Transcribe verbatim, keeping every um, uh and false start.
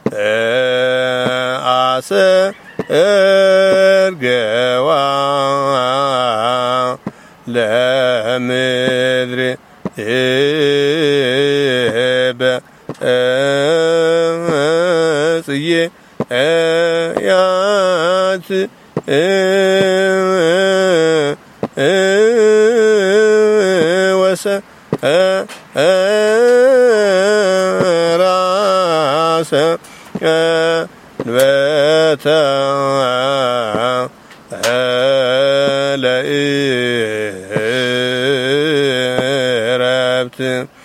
አሰ እርገዋ ለምድር በጽዬ ያት ወሰ ራሰ በተ ለኢረብት